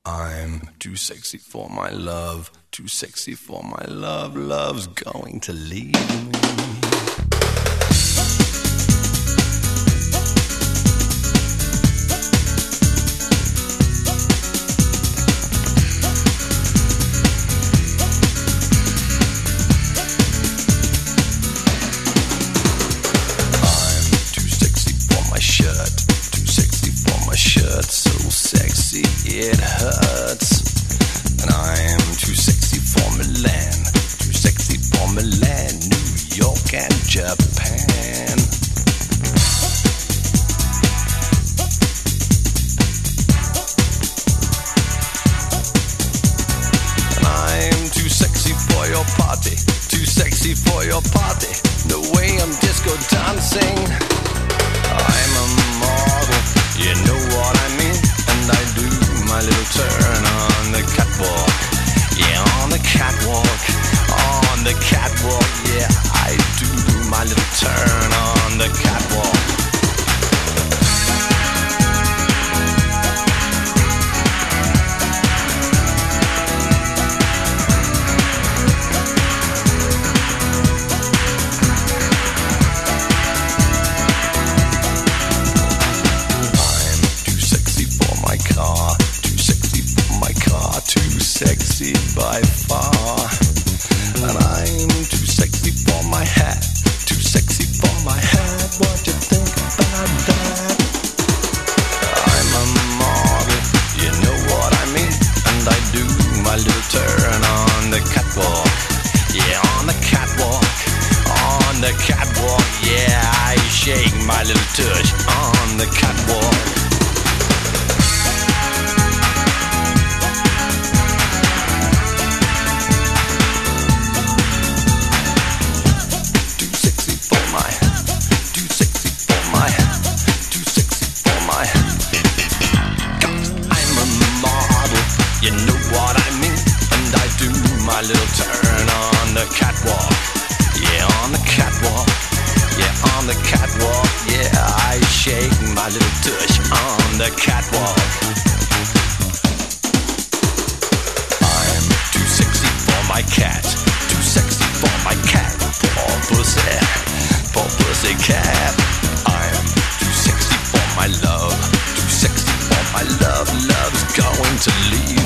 I'm too sexy for my love, too sexy for my love, love's going to leave me. Shirt so sexy it hurts, and I am too sexy for Milan, too sexy for Milan, New York and Japan. And I am too sexy for your party, too sexy for your party, the way I'm disco dancing. I'm a model, you know what I mean, and I do my little turn on the catwalk. Yeah, on the catwalk, on the catwalk. Yeah, I do my little turn on the catwalk. Sexy by far, and I'm too sexy for my hat, too sexy for my hat. What you think about that? I'm a model, you know what I mean, and I do my little turn on the catwalk. Yeah, on the catwalk, on the catwalk. Yeah, I shake my little tush on the catwalk. You know what I mean, and I do my little turn on the catwalk. Yeah, on the catwalk. Yeah, on the catwalk. Yeah, I shake my little tush on the catwalk. I'm too sexy for my cat, too sexy for my cat. Poor pussy cat. I'm too sexy for my love, too sexy for my love. Love's going to leave